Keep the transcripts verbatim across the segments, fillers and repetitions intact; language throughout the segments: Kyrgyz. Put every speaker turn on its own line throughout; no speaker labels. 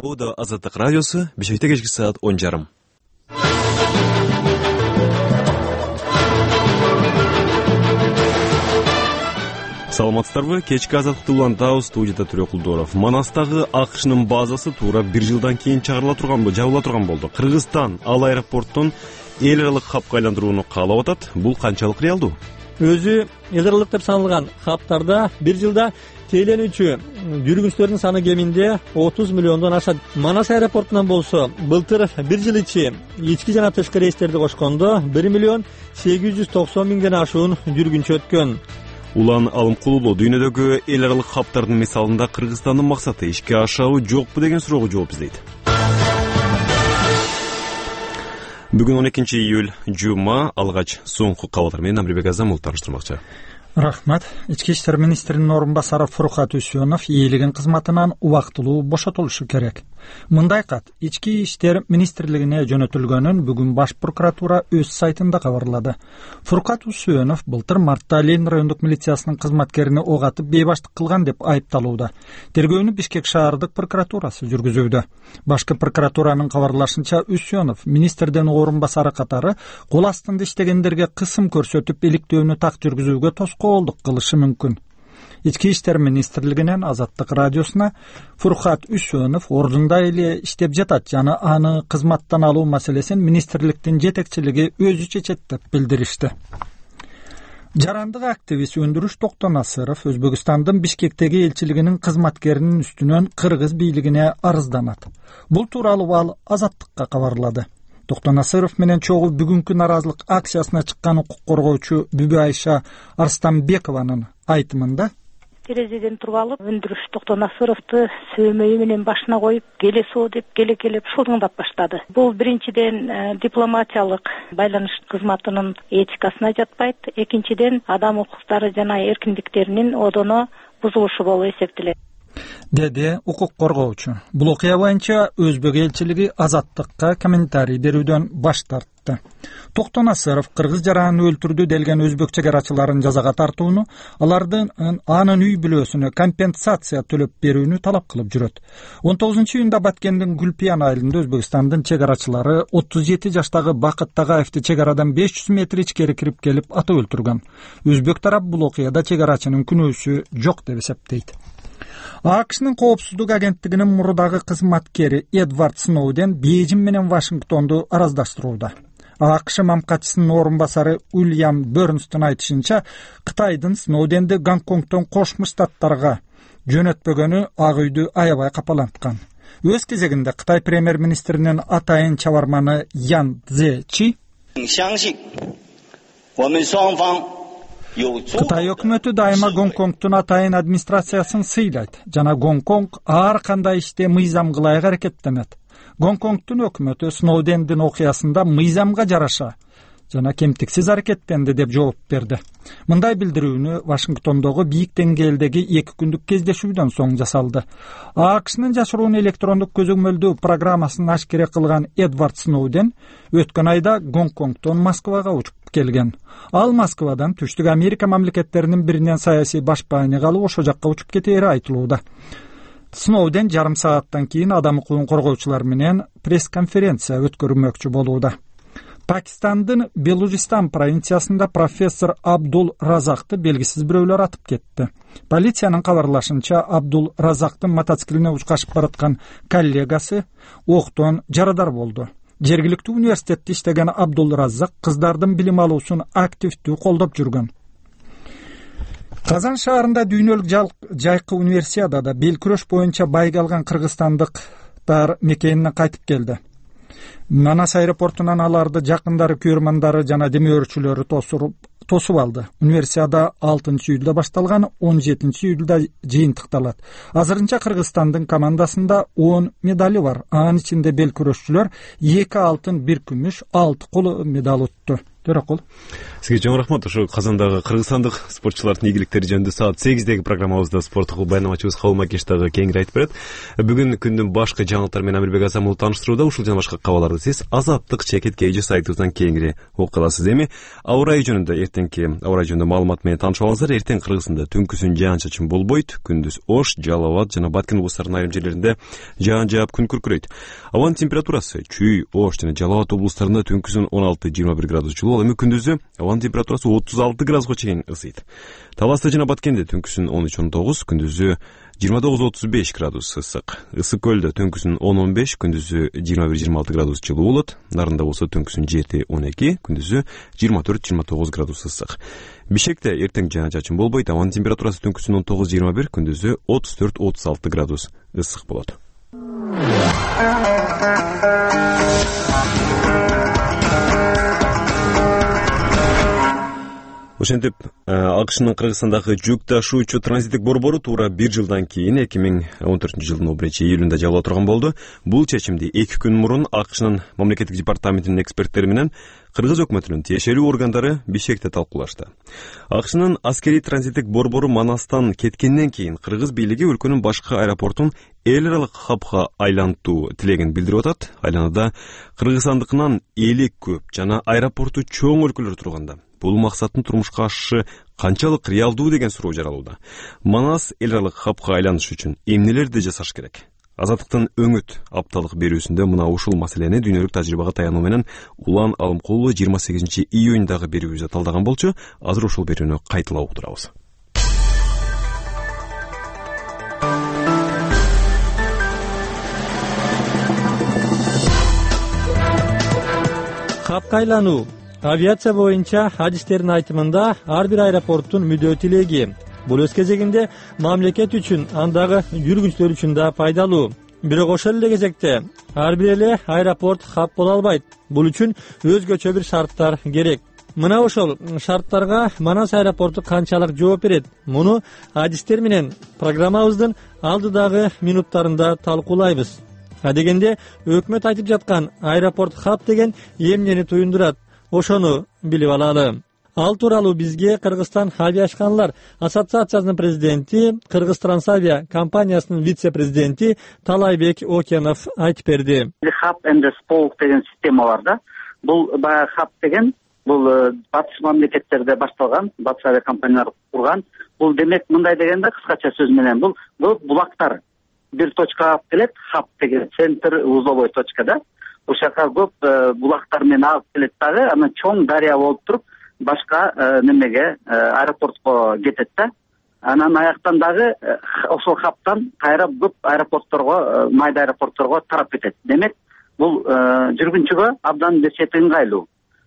Bu da Azadlık Radyosu, Bişkek'te geçki saat on жарым. Саламатсыздарбы? Кечки Азаттыкты улантабы, студияда Түрө Кулдоров. Манастагы АКШнын базасы туура бир жылдан кийин чыгарыла турганбы, жабыла турган болду. Кыргызстан ал аэропорттун эл аралык хабка айландырууну каалап атат. Бул канчалык реалдуу?
Өзү эл аралык деп саналган хабтарда бир жылда тейлөнүүчү жүргүнчүлөрдүн саны кеминде отуз миллиондон ашат. Манас аэропортунан болсо былтыр бир жыл ичи ички жана тышкы рейстерди кошкондо бир миллион сегиз жүз токсон миңден ашуун жүргүнчү өткөн.
Улан Алымкулулу дүйнөдөгү эл аралык хабтардын мисалында Кыргызстандын максаты ишке ашабы жокпу деген суроого жооп издейт. Бүгүн он экинчи июль жума, алгач соңку кабарлар менен Амрбек Азамов таныштырмакчы.
Рахмат. Ички иштер министринин орун басары Фуркат Үсөнов ээлеген кызматынан убактылуу бошотулушу керек. Мындай кат Ички иштер министрлигине жөнөтүлгөнүн бүгүн баш прокуратура өз сайтында кабарлады. Фуркат Үсөнов былтыр мартта Ленин райондук милициясынын кызматкерине ок атып бейбаштык кылган деп айыпталууда. Тергөөнү Бишкек шаардык прокуратурасы жүргүзүүдө. Башкы прокуратуранын кабарлашынча Үсөнов министрдин орун басары катары кол астында иштегендерге кысым көрсөтүп иликтөөнү так жүргүзүүгө тоскоолдук кылышы мүмкүн. Ички иштер министрлигинен Азаттык радиосуна Фуркат Үсөнов ордунда эле иштеп жатат жана аны кызматтан алуу маселесин министрликтин жетекчилиги өзү чечет деп билдиришти. Жарандык активист Өндүрүш Токтонасыров Өзбекстандын Бишкектеги элчилигинин кызматкеринин үстүнөн кыргыз бийлигине арызданат. Бул тууралуу ал Азаттыкка кабарлады. Токтонасыров менен чогуу бүгүнкү наразылык акциясына чыккан укук коргоочу Бүбү Айша Арстанбекованын айтымында
терезеден туруп алып Өндүрүш Токтонасыровду сөөмөйү менен башына коюп келесоо деп келе келип шылдыңдап баштады. Бул биринчиден дипломатиялык байланыш кызматынын этикасына жатпайт, экинчиден адам укуктары жана эркиндиктеринин одоно бузулушу болуп эсептелет,
деди укук коргоочу. Бул окуя боюнча Өзбек элчилиги Азаттыкка комментарий берүүдөн баш тартты. Токтонасыров кыргыз жаранын өлтүрдү делген өзбек чегарачыларын жазага тартууну, алардын анын үй бүлөсүнө компенсация төлөп берүүнү талап кылып жүрөт. он тогузунчу июнда Баткендин Гүлпиян айылында Өзбекстандын чегарачылары отуз жети жаштагы Бакыт Тагаевди чегарадан беш жүз метр ичкери кирип келип атып өлтүргөн. Өзбек тарап бул окуяда чегарачынын күнөөсү жок деп эсептейт. АКШнын коопсуздук агенттигинин мурдагы кызматкери Эдвард Сноуден Бейжин менен Вашингтонду араздаштырууда. АКШ мамкачысынын орун басары Уильям Бернстин айтышынча, Кытайдын Сноуденди Гонконгдон Кошмо Штаттарга жөнөтпөгөнү Ак үйдү аябай капаланткан. Өз кезегинде Кытай премьер-министринин атайын чабарманы Ян Цзечи Кытай өкмөтү дайыма Гонконгдун атайын администрациясын сыйлайт жана Гонконг ар кандай иште мыйзам кылайык аракеттенет. Гонконгдун өкмөтү Сноудендин окуясында мыйзамга жараша жана кемтиксиз аракеттенди деп жооп берди. Мындай билдирүүнү Вашингтондогу бийик деңгээлдеги эки күндүк кездешүүдөн соң жасалды. АКШнын жашыруун электрондук көзөмөлдөө программасын ашкере кылган Эдвард Сноуден өткөн айда Гонконгдон Москвага учуп келген. Ал Москвадан Түштүк Америка мамлекеттеринин биринен саясий башпааныг алып ошо жакка учуп кетери айтылууда. Сноуден жарым сааттан кийин адам укугун коргоочулар менен пресс-конференция өткөрмөкчү болууда. Пакистандын Белужистан провинциясында профессор Абдул Разакты белгисиз бирөөлөр атып кетти. Полициянын кабарлашынча, Абдул Разактын мотоциклине учкашып бараткан коллегасы октон жарадар болду. Жергиликтүү университетте иштеген Абдул Разак кыздардын билим алуусун активдүү колдоп жүргөн. Казан шаарында дүйнөлүк жайкы универсиадада бел күрөш боюнча байга алган кыргызстандыктар мекенине кайтып келди. Манас аэропортунан аларды жакындары, көрмандары жана демөөрчүлөрү тосуп алды. Универсиада алтынчы июлда башталган, он жетинчи июлда жыйынтыкталат. Азырынча Кыргызстандын командасында он медали бар. Анын ичинде бел күрөшчүлөр эки алтын, бир күмүш, алты коло медаль утты. Төрөкул.
Сизге чоң рахмат. Ошо Казандагы кыргызстандык спортчулардын ийгиликтери жөнүндө саат сегиздеги программабызда спорттук баянамачыбыз Кабыл Макеш дагы кеңири айтып берет. Бүгүн күндүн башкы жаңылыктары менен Амирбек Азам уулу тааныштырууда. Ушул жана башка кабарларды сиз Азаттык чекит кей сайтыбыздан кеңири окуп аласыз. Эми аба ырайы жөнүндө эртеңки аба ырайы жөнүндө маалымат менен таанышып алыңыздар. Эртең Кыргызстанда түнкүсүн жаан-чачын болбойт. Күндүз Ош, Жалал Абад жана Баткен облустарынын айрым жерлеринде жаан жаап күн күркүрөйт. Абанын температурасы Чүй, Ош жана Жалал Абад облустарында түнкүсүн он алты жыйырма бир градус жылуу, эми күндүзү абанын температурасы отуз алты градуска чейин ысыйт. Таласта жана Баткенде түнкүсүн он үч он тогуз, күндүзү жыйырма тогуз отуз беш градус ысык. Ысык көлдө түнкүсүн он он беш, күндүзү жыйырма бир жыйырма алты градус жылуу болот. Нарында болсо түнкүсүн жети он эки, күндүзү жыйырма төрт жыйырма тогуз градус ысык. Бишкекте эртең жаан-чачын болбойт. Абанын температурасы түнкүсүн он тогуз жыйырма бир, күндүзү отуз төрт отуз алты градус ысык болот. Ошентип, АКШнын Кыргызстандагы жүк ташуучу транзиттик борбору туура бир жылдан кийин эки миң он төртүнчү жылдын он биринчи июлунда жабыла турган болду. Бул чечимди эки күн мурун АКШнын мамлекеттик департаментинин эксперттери менен Кыргыз өкмөтүнүн тиешелүү органдары Бишкекте талкуулашты. АКШнын аскерий транзиттик борбору Манастан кеткенден кийин Кыргыз бийлиги өлкөнүн башкы аэропортун эл аралык хабга айлантуу тилегин билдирип атат. Айланада кыргызстандыкынан эли көп жана аэропорту чоң өлкөлөр турганда бул максаттын турмушка ашышы канчалык реалдуу деген суроо жаралууда. Манас эл аралык хабга айланыш үчүн эмнелерди жасаш керек? Азаттыктын өңүт апталык берүүсүндө мына ушул маселени дүйнөлүк тажрыйбага таянуу менен Улан Алымкулов жыйырма сегизинчи июньдагы берүүбүздө талдаган болчу. Азыр ушул берүүнү кайталап уктурабыз.
Хабга айлануу авиация боюнча адистердин айтымында ар бир аэропорттун мүдөө тилеги. Бул өз кезегинде мамлекет үчүн, андагы жүргүнчүлөр үчүн да пайдалуу. Бирок ошол эле кезекте ар бир эле аэропорт хаб боло албайт. Бул үчүн өзгөчө бир шарттар керек. Мына ошол шарттарга Манас аэропорту канчалык жооп берет? Муну адистер менен программабыздын алдыдагы минуттарында талкуулайбыз. Адегенде өкмөт айтып жаткан аэропорт хаб деген эмнени туюндурат? Ошону билип алалы. Ал тууралуу бизге Кыргызстан авиашканалар ассоциациясынын президенти, Кыргыз Трансавиа компаниясынын вице-президенти Талайбек Окенов айтып берди.
Хаб энд споук деген система бар да. Бул баягы хаб деген бул батыш мамлекеттерде башталган, батыш авиакомпаниялар курган. Бул демек мындай дегенде кыскача сөз менен бул бул булактар бир точкага алып келет, хаб деген центр узловой точка да. Ошака көп булактар менен алып келет дагы, анан чоң дарыя болуп туруп башка немеге аэропортко кетет да. Анан аяктан дагы ошол хабтан кайра көп аэропортторго, майда аэропортторго тарап кетет. Демек бул жүргүнчүгө абдан берчети ыңгайлуу.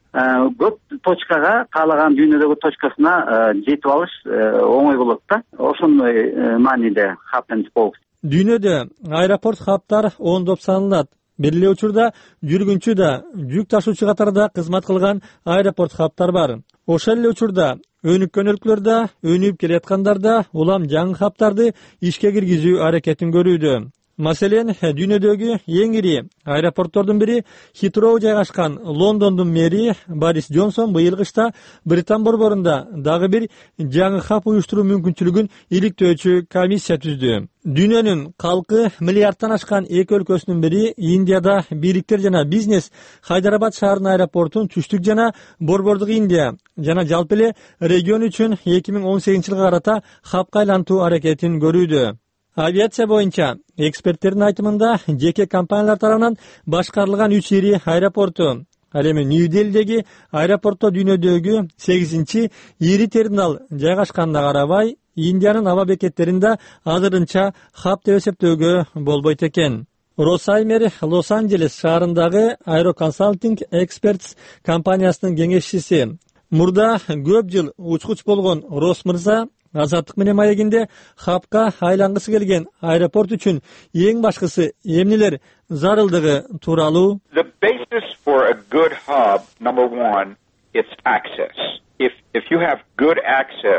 Көп точкага, каалаган дүйнөдөгү точкасына жетип алыш оңой болот да. Ошондой мааниде хаб энд споук.
Дүйнөдө аэропорт хабтар ондоп саналат. Бир эле учурда жүргүнчү да, жүк ташуучу катарда кызмат кылган аэропорт хабтар бар. Ошол эле учурда өнүккөн өлкөлөрдө өнүгүп келаткандар да улам жаңы хабтарды ишке киргизүү аракетин көрүүдө. Маселен, дүйнөдөгү эң ири аэропорттордун бири Хитроу жайгашкан Лондондун мэри Борис Джонсон быйыл кышта Британ борборунда дагы бир жаңы хаб уюштуруу мүмкүнчүлүгүн иликтөөчү комиссия түздү. Дүйнөнүн калкы миллиардтан ашкан эки өлкөсүнүн бири Индияда бийликтер жана бизнес Хайдарабад шаарынын аэропортун түштүк жана борбордук Индия жана жалпы эле регион үчүн эки миң он сегизинчи жылга карата хабга айлантуу аракетин көрүүдө. Авиация боюнча эксперттердин айтымында жеке компаниялар тарабынан башкарылган үч ири аэропорту. Ал эми Нью-Делидеги аэропортто дүйнөдөгү сегизинчи ири терминал жайгашканына карабай, Индиянын аба бекеттеринде азырынча хаб деп эсептөөгө болбойт экен. Росаймер Лос-Анджелес шаарындагы Аэроконсалтинг Экспертс компаниясынын кеңешчиси. Мурда көп жыл учкуч болгон Рос мырза Азаттык менен маегинде хабга айлангысы келген аэропорт үчүн эң башкысы эмнелер зарылдыгы тууралуу.
The basis for a good hub, number one, it's access. If if you have good access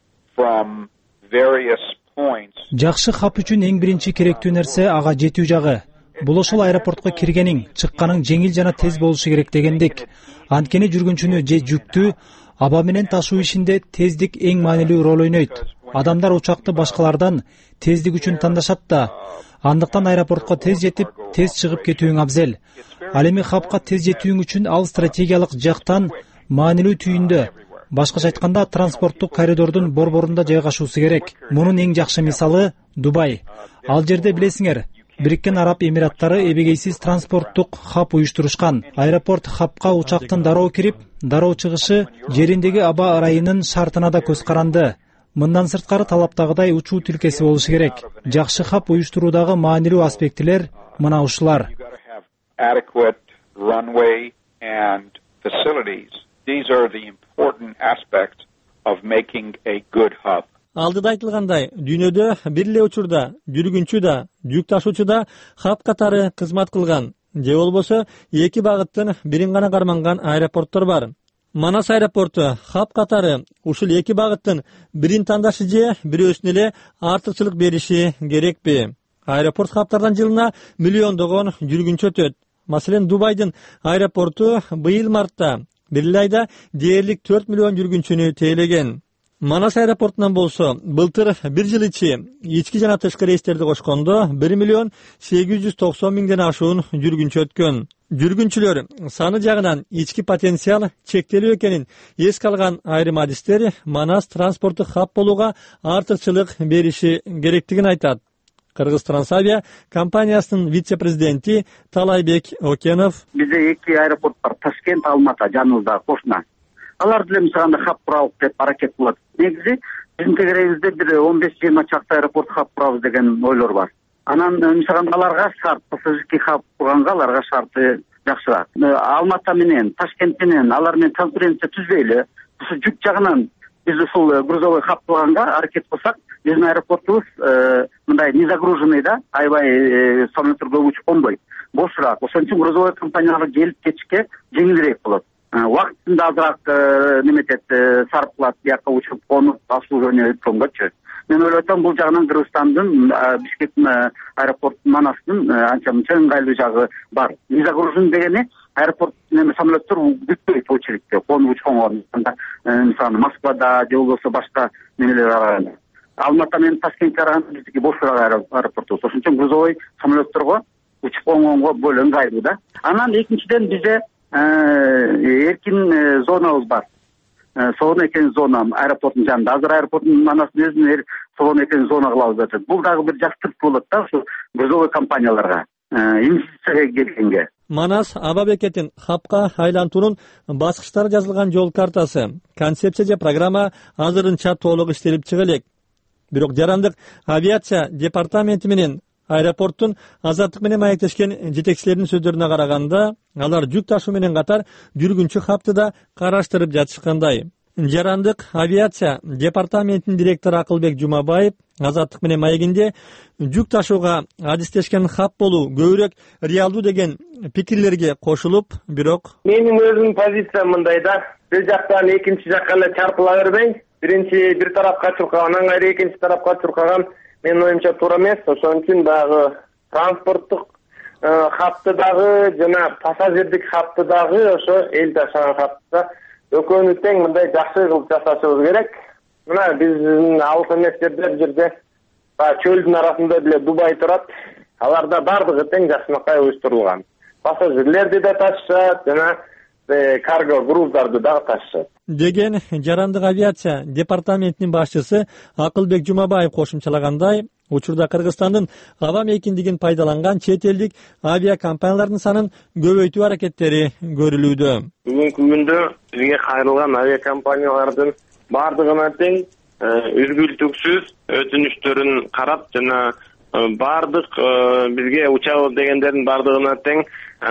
from various points.
Жакшы хаб үчүн эң биринчи керектүү нерсе ага жетүү жагы.
Бул ошол аэропортко киргениң, чыкканың жеңил жана тез болушу керек дегендик. Анткени жүргүнчүнү же жүктү аба менен ташуу ишинде тездик эң маанилүү роль ойнойт. Адамдар учакты башкалардан тездик үчүн тандашат да. Андыктан аэропортко тез жетип, тез чыгып кетүүң абзел. Ал эми хабка тез жетүүң үчүн ал стратегиялык жактан маанилүү түйүндө. Башкача айтканда, транспорттук коридордун борборунда жайгашуусу керек. Мунун эң жакшы мисалы Дубай. Ал жерде билесиңер, Бириккен Араб Эмираттары эбегейсиз транспорттук хаб уюштурушкан. Аэропорт хабка учактын дароо кирип, дароо чыгышы жериндеги аба ырайынын шартына да көз каранды. Мындан сырткары талаптагыдай учуу тилкеси болушу керек. Жакшы хаб уюштуруудагы маанилүү аспектилер мына ушулар.
Алдыда айтылгандай, дүйнөдө бир эле учурда жүргүнчү да, жүк ташуучу да хаб катары кызмат кылган. Же болбосо эки багыттын бирин гана карманган аэропорттор бар. Манас аэропорту хаб катары ушул эки багыттын бирин тандашы же бирөөсүнө эле артыкчылык бериши керекпи? Аэропорт хабтардан жылына миллиондогон жүргүнчү өтөт. Маселен, Дубайдын аэропорту быйыл мартта бир эле айда дээрлик төрт миллион жүргүнчүнү тейлеген. Манас аэропортунан болсо, былтыр бир жыл ичи ички жана тышкы рейстерди кошкондо бир миллион сегиз жүз токсон миңден ашуун жүргүнчү өткөн. Жүргүнчүлөр саны жагынан ички потенциал чектелүү экенин эске алган айрым адистер Манас транспорттук хаб болууга артыкчылык бериши керектигин айтат. Кыргыз Трансавиа компаниясынын вице-президенти Талайбек Окенов:
Бизде эки аэропорт бар, Ташкент, Алмата, жаныбызда кошуна. Алар деле мисалы хаб курабыз деп аракет кылат. Негизи биздин тегерегибизде бир он беш жыйырма чакты аэропорт хаб курабыз деген ойлор бар. Анан мисалы аларга шарт, пассажирский хаб курганга аларга шарты жакшыраак. Алмата менен, Ташкент менен алар менен конкуренция түзбөйлү. Ушул жүк жагынан биз ушул грузовой хаб кылганга аракет кылсак, биздин аэропортубуз мындай незагруженный да, аябай самолеттер көп учуп конбойт. Бошураак. Ошон үчүн грузовой компанияларга келип кетишке жеңилирээк болот. Убактында азыраак неметет, сарпталат, бияка учуп конуп, асуу жөнү өткөнгөчү. Мен ойлойм, бул жагынан Кыргызстандын Бишкектин аэропорт Манастын анча мынча ыңгайлуу жагы бар. Незагружен дегени аэропорт неме самолеттер күтпөйт очередте, конуп учконго. Мисалы Москвада же болбосо башка немелер арасында. Алмата менен Ташкентке караганда биздики бошураак аэропортубуз. Ошон үчүн грузовой самолеттерго учуп конгонго боло ыңгайлуу да. Анан экинчиден бизде эркин зонабыз бар. Сонун экен зона аэропорттун жанында. Азыр аэропорттун Манастын өзүн сонун экен зона кылабыз деп. Бул дагы бир жактырып болот да ушу грузовой компанияларга, инвестицияга келгенге.
Манас аба бекетин хабка айлантуунун баскычтары жазылган жол картасы, концепция же программа азырынча толук иштелип чыга элек. Бирок жарандык авиация департаменти менен аэропорттун азаттык менен маектешкен жетекчилердин сөздөрүнө караганда, алар жүк ташуу менен катар жүргүнчү хабты да караштырып жатышкандай. Жарандык авиация департаментинин директору Акылбек Жумабаев азаттык менен маегинде жүк ташууга адистешкен хаб болуу көбүрөөк реалдуу деген пикирлерге кошулуп, бирок
менин өзүмдүн позициям мындай да, бир жактан экинчи жакка эле чарпыла бербей, биринчи бир тарапка чуркаган, анан кайра экинчи тарапка чуркаган менин оюмча туура эмес. Ошон үчүн дагы транспорттук хабты дагы жана пассажирдик хабты дагы ошо эл жашаган хабты экөөнү тең мындай жакшы кылып жасашыбыз керек. Мына биздин алыс эмес жерде бир жерде чөлдүн арасында деле Дубай турат. Аларда бардыгы тең жакшынакай уюштурулган. Пассажирлерди да ташышат жана карго груздарды дагы ташышат
деген жарандык авиация департаментинин башчысы Акылбек Жумабаев кошумчалагандай, учурда Кыргызстандын аба мейкиндигин пайдаланган чет элдик авиакомпаниялардын санын көбөйтүү аракеттери көрүлүүдө.
Бүгүнкү күндө бизге кайрылган авиакомпаниялардын бардыгына тең үзгүлтүксүз өтүнүштөрүн карап жана бардык бизге учабыз дегендердин бардыгына тең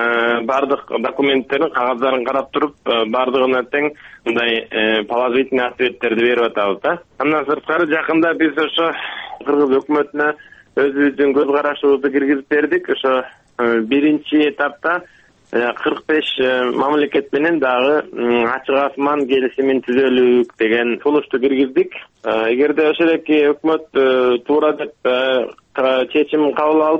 бардык документтерин, кагаздарын карап туруп, бардыгына тең мындай положительный ответтерди берип атабыз да. Андан сырткары жакында биз ошо Кыргыз өкмөтүнө өзүбүздүн көз карашыбызды киргизип бердик. Ошо биринчи этапта кырк беш мамлекет менен дагы ачык асман келишимин түзөлүк деген сунушту киргиздик. Эгерде ошол эки өкмөт туура деп чечим кабыл алып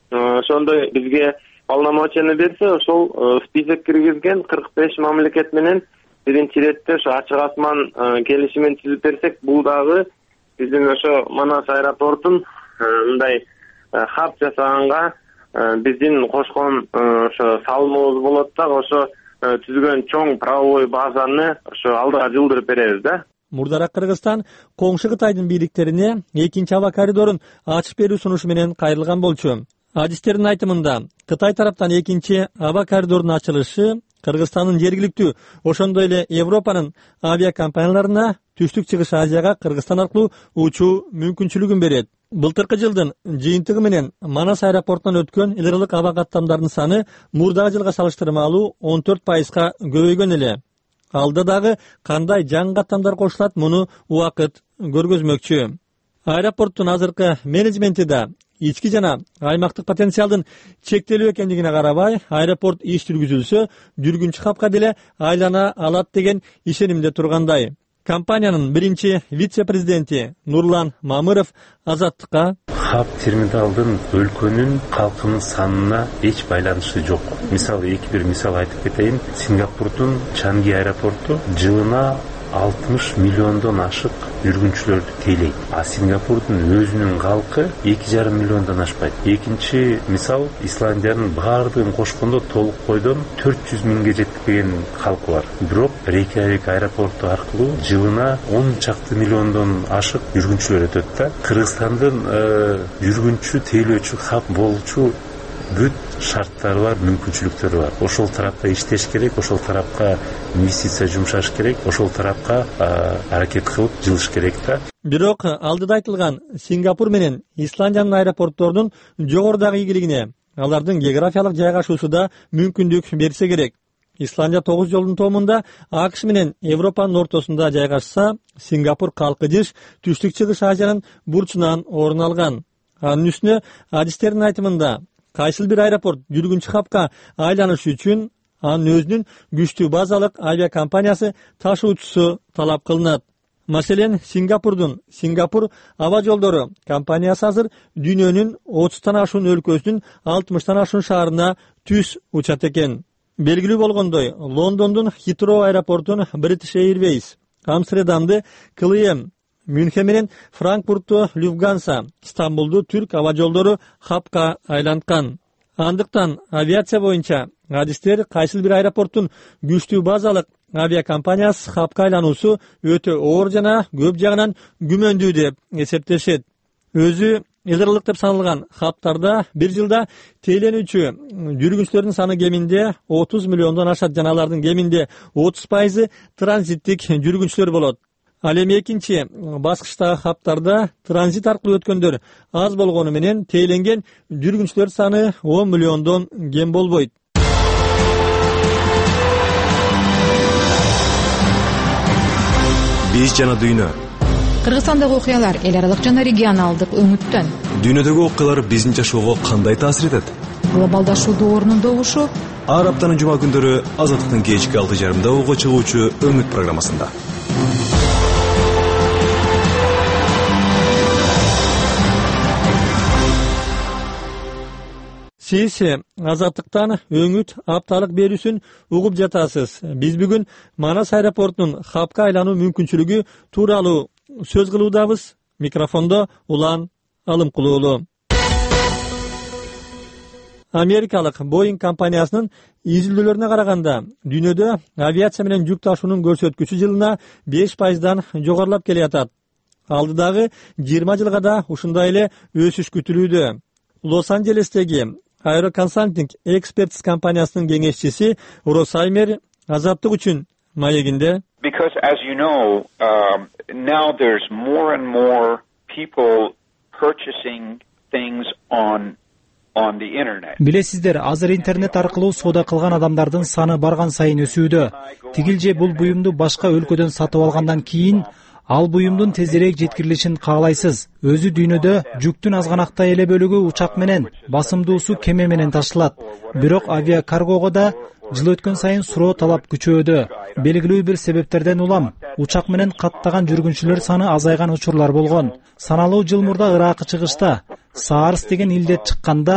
ошондой бизге полномочияны берсе, ошол список киргизген кырк беш мамлекет менен биринчи иретте ошо ачык асман келишимин түзүп берсек, бул дагы биздин ошо Манас аэропортун мындай хаб жасаганга биздин кошкон ошо салымыбыз болот да, ошо түзгөн чоң правовой базаны ошо алдыга жылдырып беребиз да.
Мурдараак Кыргызстан коңшу Кытайдын бийликтерине экинчи аба коридорун ачып берүү сунушу менен кайрылган болчу. Адистердин айтымында, Кытай тараптан экинчи аба коридордун ачылышы Кыргызстандын жергиликтүү, ошондой эле Европанын авиакомпанияларына Түштүк-Чыгыш Азияга Кыргызстан аркылуу учуу мүмкүнчүлүгүн берет. Былтыркы жылдын жыйынтыгы менен Манас аэропортунан өткөн эл аралык аба каттамдардын саны мурдагы жылга салыштырмалуу он төрт пайызга көбөйгөн эле. Алда дагы кандай жаңы каттамдар кошулат, муну убакыт көргөзмөкчү. Аэропорттун азыркы менеджменти да ички жана аймактык потенциалдын чектелүү экендигине карабай, аэропорт иш жүргүзүлсө, жүргүнчү хабка деле айлана алат деген ишенимде тургандай. Компаниянын биринчи вице-президенти Нурлан Мамыров Азаттыкка:
хаб терминалдын өлкөнүн калкынын санына эч байланышы жок. Мисалы эки бир мисал айтып кетейин. Сингапурдун Чанги аэропорту жылына алтымыш миллиондон ашык жүргүнчүлөрдү тейлейт. А Сингапурдун өзүнүн калкы эки жарым миллиондон ашпайт. Экинчи мисал, Исландиянын баардыгын кошкондо толук койдон төрт жүз миңге жетпеген калкы бар. Бирок Рейкьявик аэропорту аркылуу жылына он чакты миллиондон ашык жүргүнчүлөр өтөт да. Кыргызстандын жүргүнчү тейлөөчү хаб болчу бүт шарттары бар, мүмкүнчүлүктөрү бар. Ошол тарапка иштеш керек, ошол тарапка инвестиция жумшаш керек, ошол тарапка аракет кылып жылыш керек да.
Бирок алдыда айтылган Сингапур менен Исландиянын аэропортторунун жогорудагы ийгилигине алардын географиялык жайгашуусу да мүмкүндүк берсе керек. Исландия тогуз жолдун тоомунда, АКШ менен Европанын ортосунда жайгашса, Сингапур калкыдыш Түштүк-Чыгыш Азиянын бурчунан орун алган. Анын үстүнө адистердин айтымында, кайсыл бир аэропорт жүргүнчү хабка айланыш үчүн анын өзүнүн күчтүү базалык авиакомпаниясы ташуучусу талап кылынат. Маселен, Сингапурдун Сингапур аба жолдору компаниясы азыр дүйнөнүн отуздан ашуун өлкөсүнүн алтымыштан ашуун шаарына түз учат экен. Белгилүү болгондой, Лондондун Хитроу аэропортун British Airways, Амстердамды К Л М, Мюнхен менен Франкфуртту Люфтганса, Стамбулду Түрк аба жолдору хабка айланткан. Андыктан авиация боюнча адистер кайсыл бир аэропорттун күчтүү базалык авиакомпаниясы хабка айлануусу өтө оор жана көп жагынан күмөндүү деп эсептешет. Өзү эл аралык деп саналган хабтарда бир жылда тейлөнүүчү жүргүнчүлөрдүн саны кеминде отуз миллиондон ашат, жана алардын кеминде отуз пайызы транзиттик жүргүнчүлөр болот. Ал эми экинчи баскычтагы хабтарда транзит аркылуу өткөндөр аз болгону менен тейленген жүргүнчүлөр саны он миллиондон кем болбойт.
Биз жана дүйнө.
Кыргызстандагы окуялар эл аралык жана регионалдык өңүттөн.
Дүйнөдөгү окуялар биздин жашоого кандай таасир этет?
Глобалдашуу доорунун добушу.
Ар аптанын жума күндөрү Азаттыктын кечки алты жарымда уга чыгуучу Өңүт программасында.
Сиз Азаттыктан Өңүт апталык берүүсүн угуп жатасыз. Биз бүгүн Манас аэропортунун хабка айлануу мүмкүнчүлүгү тууралуу сөз кылуудабыз. Микрофондо Улан Алымкулуулу. Америкалык Boeing компаниясынын изилдөөлөрүнө караганда, дүйнөдө авиация менен жүк ташуунун көрсөткүчү жылына беш пайыздан жогорулап келатат. Алдыдагы жыйырма жылга да ушундай эле өсүш күтүлүүдө. Лос-Анджелестеги Aero Consulting Experts компаниясынын кеңешчиси Росаймер Азаттык үчүн маегинде.
Because as you know, um, now there's more and more people purchasing things on on the internet.
Билесиздер, азыр интернет аркылуу соода кылган адамдардын саны барган сайын өсүүдө. Тигил же бул буюмду башка өлкөдөн сатып алгандан кийин ал буюмдун тезирээк жеткирилишин каалайсыз. Өзү дүйнөдө жүктүн азганактай эле бөлүгү учак менен, басымдуусу кеме менен ташылат. Бирок авиакаргого да жыл өткөн сайын суроо талап күчөөдө. Белгилүү бир себептерден улам учак менен каттаган жүргүнчүлөр саны азайган учурлар болгон. Саналуу жыл мурда Ыракы чыгышта SARS деген илдет чыкканда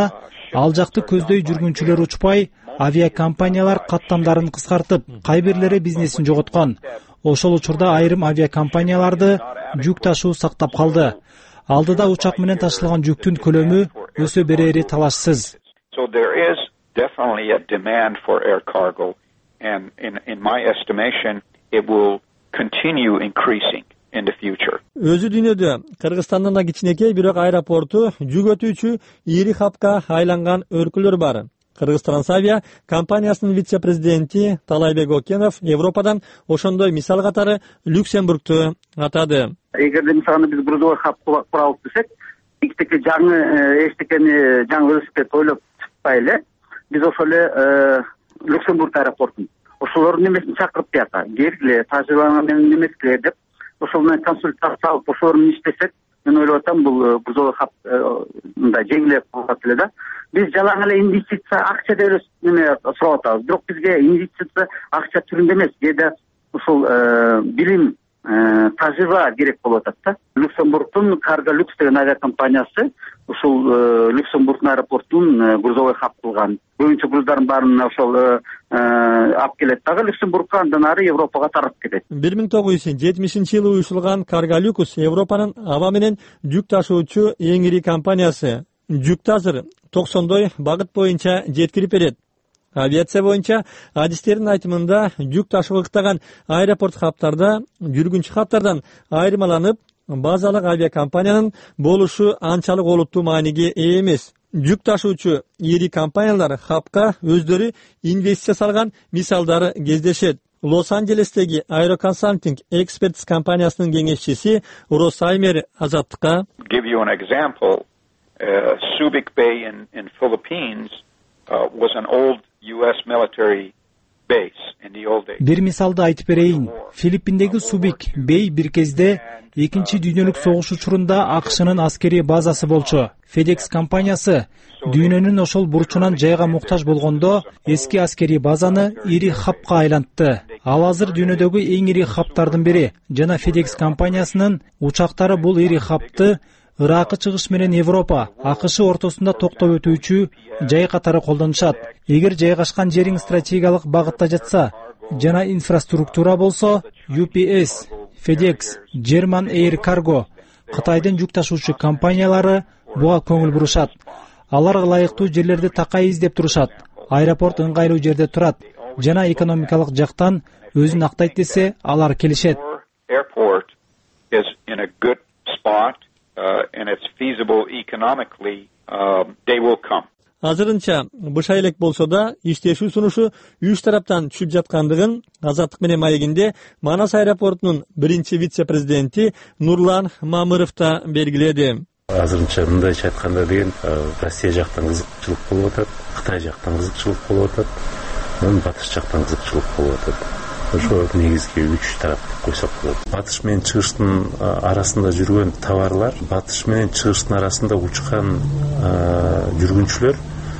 Ал жакты көздөй жүргүнчүлөр учпай, авиакомпаниялар каттамдарын кыскартып, кай бирлери бизнесин жоготкон. Ошол учурда айрым авиакомпанияларды жүк ташуу сактап калды. Алдыда учак менен ташылган жүктүн көлөмү өсө берери талашсыз.
So there is definitely a demand for air cargo, and in, in my estimation, it will continue increasing in the future.
Өзү дүйнөдө Кыргызстандын да кичинекей бирок аэропорту жүк өтүүчү ири хабка айланган өлкөлөр бар. Кыргызтрансавиа компаниясынын вице-президенти Талайбек Окенов Европадан ошондой мисал катары Люксембургту атады.
Эгерде мисалы биз грузовой хаб курабыз десек, эки жаңы эчтекени жаңы велосипед ойлоп чыкпай эле, биз ошол эле Люксембург аэропортун ошолордун немесин чакырып бияка, келгиле, тажрыйбаңар менен немескиле деп, ошол менен консультация алып, ошолор менен иштесек, мен ойлоп атам, бул грузовой хаб мындай жеңилдеп калат эле да. Биз жалаң эле инвестиция, акча деп неме сурап атабыз. Бирок бизге инвестиция акча түрүндө эмес, кээде ушул билим, тажрыйба керек болуп атат да. Люксембургдун Cargo Lux деген авиакомпаниясы ушул Люксембургдун аэропортун грузовой хаб кылган. Көбүнчө груздардын баарын ошол алып келет дагы Люксембургга, андан ары Европага тарап кетет.
бир миң тогуз жүз жетимишинчи жылы уюштурулган Cargo Lux Европанын аба менен жүк ташуучу эң ири компаниясы. Жүктү азыр токсондой багыт боюнча жеткирип берет. Авиация боюнча адистердин айтымында жүк ташууга ыктаган аэропорт хабтарда жүргүнчү хабтардан айырмаланып, базалык авиакомпаниянын болушу анчалык олуттуу мааниге ээ эмес. Жүк ташуучу ири компаниялар хабка өздөрү инвестиция салган мисалдары кездешет. Лос-Анджелестеги Aeroconsult Experts компаниясынын кеңешчиси Росаймер Азаттыкка
Give you an example. Uh, Subic Bay in, in Philippines uh, was an old U S military base in the old days.
Бир мисалды айтып берейин. Филиппиндеги Субик Бей бир кезде экинчи дүйнөлүк согуш учурунда АКШнын аскери базасы болчу. FedEx компаниясы дүйнөнүн ошол бурчунан жайга муктаж болгондо эски аскери базаны ири хабка айлантты. Ал азыр дүйнөдөгү эң ири хабтардын бири жана FedEx компаниясынын учактары бул ири хабты Иракы чыгыш менен Европа, АКШ ортосунда токтоп өтүүчү жай катары колдонушат. Эгер жайгашкан жериң стратегиялык багытта жатса жана инфраструктура болсо, ю пи эс, FedEx, German Air Cargo, Кытайдын жүк ташуучу компаниялары буга көңүл бурушат. Алар ылайыктуу жерлерди такай издеп турушат. Аэропорт ыңгайлуу жерде турат жана экономикалык жактан өзүн актайт десе, алар келишет.
Airport is in a good spot. Uh, and it's feasible economically, uh, they will come.
Азырынча быша элек болсо да иштешүү сунушу үч тараптан түшүп жаткандыгын Азаттык менен маегинде Манас аэропортунун биринчи вице-президенти Нурлан Мамыров да белгиледи.
Азырынча мындайча айтканда деген Россия жактан кызыкчылык болуп атат, Кытай жактан кызыкчылык болуп атат, мына батыш жактан кызыкчылык болуп атат. Ошо негизги үч тарап койсок болот. Батыш менен чыгыштын арасында жүргөн товарлар, батыш менен чыгыштын арасында учкан жүргүнчүлөр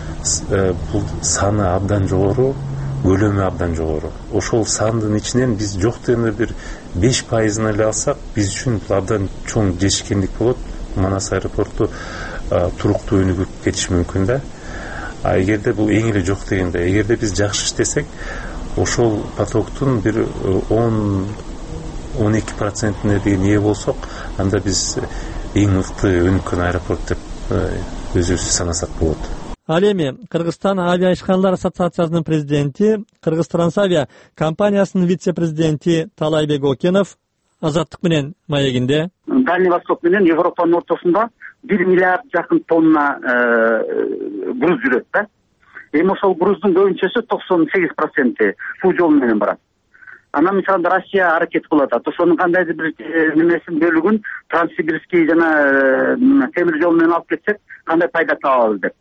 бул саны абдан жогору, көлөмү абдан жогору. Ошол сандын ичинен биз жок дегенде бир беш пайызын эле алсак, биз үчүн бул абдан чоң жетишкендик болот. Манас аэропорту туруктуу өнүгүп кетиш мүмкүн да. А эгерде бул эң эле жок дегенде, эгерде биз жакшы иштесек, ошол потоктун бир он он эки процентине деген ээ болсок, анда биз эң мыкты өнүккөн аэропорт деп өзүбүздү санасак болот.
Ал эми Кыргызстан авиа ишканалар ассоциациясынын президенти, Кыргызтрансавиа компаниясынын вице-президенти Талайбек Окенов Азаттык менен маегинде
Дальний Восток менен Европанын ортосунда бир миллиард жакын тонна груз жүрөт да. Эми ошол груздун көбүнчөсү токсон сегиз проценти суу жолу менен барат. Анан мисалы Россия аракет кылып атат. Ошонун кандайдыр бир немесин бөлүгүн Транссибирский жана темир жол менен алып кетсек, кандай пайда табабыз деп.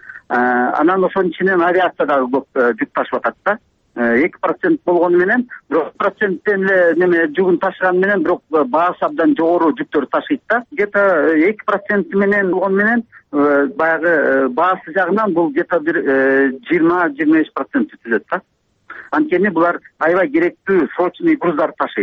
Анан ошонун ичинен авиация дагы көп жүк ташып атат да. эки процент болгону менен, бирок проценттен эле неме жүгүн ташыган менен, бирок баасы абдан жогору жүктөрдү ташыйт да. Где-то эки процент менен болгону менен баягы баасы жагынан бул где-то бир жыйырма жыйырма беш процент түзөт да. Анткени булар аябай керектүү срочный груздарды ташыйт.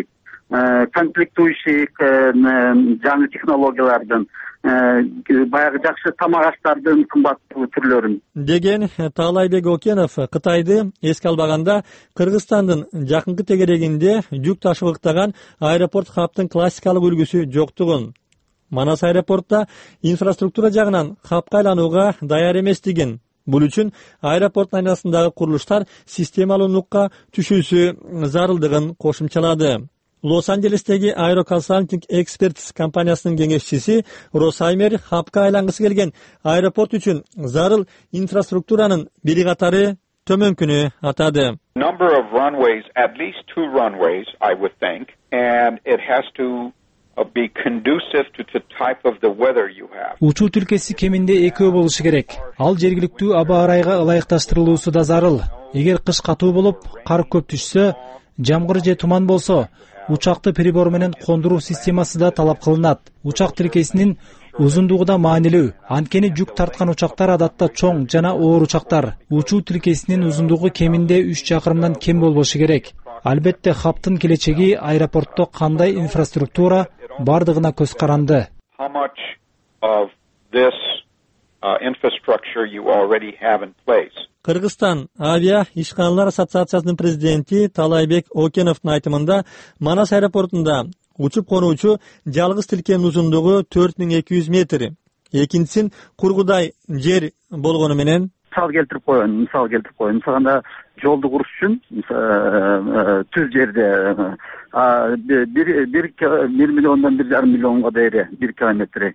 комплектующий жаңы технологиялардын, баягы жакшы тамак аштардын кымбаттуу түрлөрүн
деген Таалайбек Окенов Кытайды эске албаганда Кыргызстандын жакынкы тегерегинде жүк ташыбыктаган аэропорт хабтын классикалык үлгүсү жоктугун, Манас аэропортта инфраструктура жагынан хабка айланууга даяр эместигин, бул үчүн аэропорт айнасындагы курулуштар системалуу нукка түшүүсү зарылдыгын кошумчалады. Лос-Анджелестеги Аэроконсалтинг Экспертс компаниясынын кеңешчиси Росаймер хабка айлангысы келген аэропорт үчүн зарыл инфраструктуранын бири катары төмөнкүнү атады.
Number of runways, at least two runways, I would think, and it has to be conducive to the type of the weather you have.
Учуу тилкеси кеминде экөө болушу керек. Ал жергиликтүү аба ырайга ылайыкташтырылуусу да зарыл. Эгер кыш катуу болуп, кар көп түшсө, жамгыр же туман болсо, учакты прибор менен кондуруу системасы да талап кылынат. Учак тилкесинин узундугу да маанилүү. Анткени жүк тарткан учактар адатта чоң жана оор учактар. Учуу тилкесинин узундугу кеминде үч чакырымдан кем болбошу керек. Албетте хабтын келечеги аэропортто кандай инфраструктура бардыгына көз каранды.
How much of this uh, infrastructure you already have in place?
Кыргызстан авиа ишканалар ассоциациясынын президенти Таалайбек Океновдун айтымында Манас аэропортунда учуп конуучу жалгыз тилкенин узундугу төрт миң эки жүз метр. Экинчисин кургудай жер болгону менен
мисал келтирип коеюн, мисал келтирип коеюн. Мисалында жолду куруш үчүн түз жерде бир бир миллиондон бир жарым миллионго дейре бир километр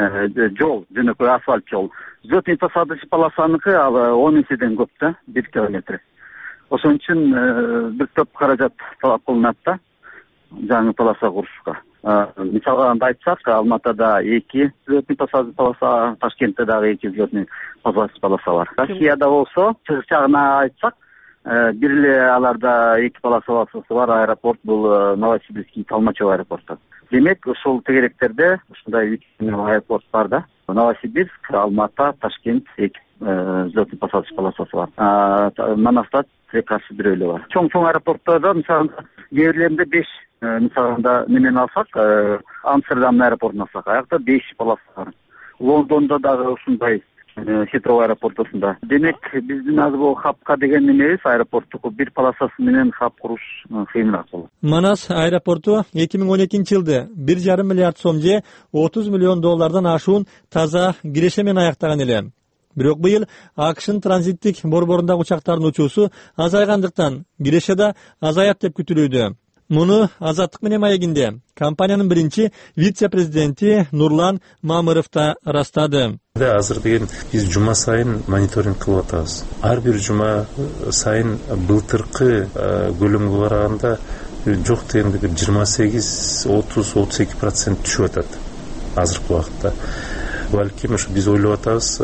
жол, жөнөкөй асфальт жол. Взлетный посадочный полосаныкы ал он эседен көп да, бир километр. Ошон үчүн бир топ каражат талап кылынат да, жаңы полоса курушка. Мисалга айтсак, Алматыда эки взлетный посадочный полоса, Ташкентте дагы эки взлетный посадочный полоса бар. Россияда болсо, чыгыш жагына айтсак, бир эле аларда эки полосасы бар аэропорт, бул Новосибирский Толмачево аэропорту. Демек, ошол тегеректерде ушундай үч аэропорт бар да. Новосибирск, Алмата, Ташкент эки взлетный посадочный полосасы бар. Манаста трекасы бирөө эле бар. Чоң-чоң аэропорттордо мисалы кээ бирлеринде беш, мисалында немен алсак, Амстердам аэропортун алсак, аякта беш полоса бар. Лондондо дагы ушундай Хитроу аэропортусунда. Демек, биздин азыр бул хабка деген немебиз аэропорттуку бир полосасы менен хаб куруш кыйыныраак болот.
Манас аэропорту эки миң он экинчи жылды бир жарым миллиард сом же отуз миллион доллардан ашуун таза киреше менен аяктаган эле. Бирок быйыл АКШнын транзиттик борборундагы учактардын учуусу азайгандыктан киреше да азаят деп күтүлүүдө. Муну Азаттык менен маегинде компаниянын биринчи вице-президенти Нурлан Мамыров да ырастады.
Азыр деген биз жума сайын мониторинг кылып атабыз. Ар бир жума сайын былтыркы көлөмгө караганда жок дегенде бир жыйырма сегиз отуз отуз эки процент түшүп атат азыркы убакытта. Балким ушу биз ойлоп атабыз,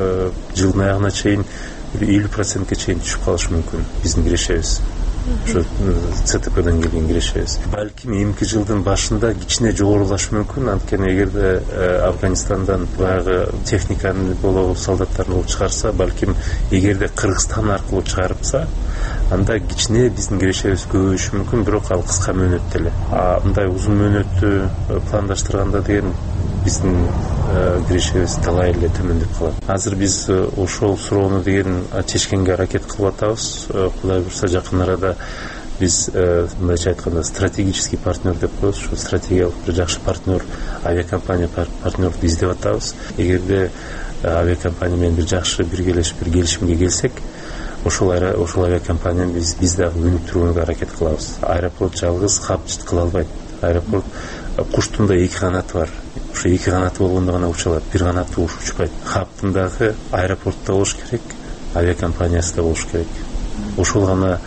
жылдын аягына чейин элүү процентке чейин түшүп калышы мүмкүн биздин кирешебиз. Şu ЦТП'den келген кирешебиз. Балким эмки жылдын башында кичине жогорулашы мүмкүн. Анткени эгерде Афганистандан баягы техниканы болуп, солдаттарды болуп чыгарса, балким эгерде Кыргызстан аркылуу чыгарыпса, анда кичине биздин кирешебиз көбөйүшү мүмкүн, бирок ал кыска мөөнөттө эле. А мындай узун мөөнөттү пландаштырганда деген биздин кирешебиз талай эле төмөндөп калат. Азыр биз ошол суроону деген чечкенге аракет кылып атабыз. Кудай буйрса жакын арада биз мындайча айтканда стратегический партнер деп коебуз. Ушу стратегиялык бир жакшы партнер, авиакомпания партнерди издеп атабыз. Эгерде авиакомпания менен бир жакшы биргелешип бир келишимге келсек, ошол ошол авиакомпанияны биз биз дагы өнүктүрүүгө аракет кылабыз. Аэропорт жалгыз хаб кыла албайт. Аэропорт куштун да эки канаты бар. Ошо эки канаты болгондо гана уча алат, бир канаты куш учпайт. Хабтын дагы аэропортто болуш керек, авиакомпаниясы да болуш керек. Ошол гана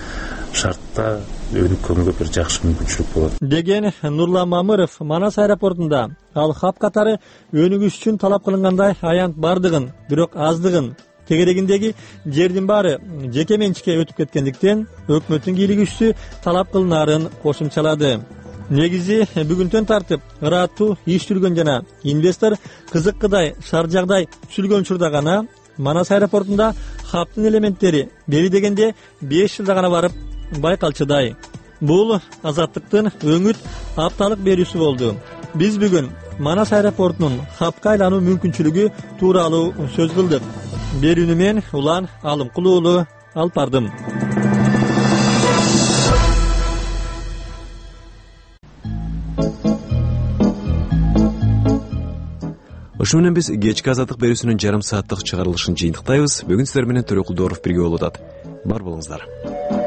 шартта өнүккөнгө бир жакшы мүмкүнчүлүк болот
деген Нурлан Мамыров Манас аэропортунда. Ал хаб катары өнүгүш үчүн талап кылынгандай аянт бардыгын, бирок аздыгын, тегерегиндеги жердин баары жеке менчикке өтүп кеткендиктен өкмөттүн кийлигүүчүсү талап кылынаарын кошумчалады. Негизи бүгүнтөн тартып ыраттуу иш жүргөн жана инвестор кызыккыдай, шаржагдай түзүлгөн учурда гана Манас аэропортунда хабтын элементтери бери дегенде беш жылда гана барып байкалчыдай. Бул Азаттыктын өңүт апталык берүүсү болду. Биз бүгүн Манас аэропортунун хабка айлануу мүмкүнчүлүгү тууралуу сөз кылдык. Берүүнү мен Улан Алымкулуу уулу алып бардым.
Ошо менен биз кечки азаттык берүүсүнүн жарым сааттык чыгарылышын жыйынтыктайбыз. Бүгүн сиздер менен Төрөкулдоров бирге болуп атат. Бар болуңуздар.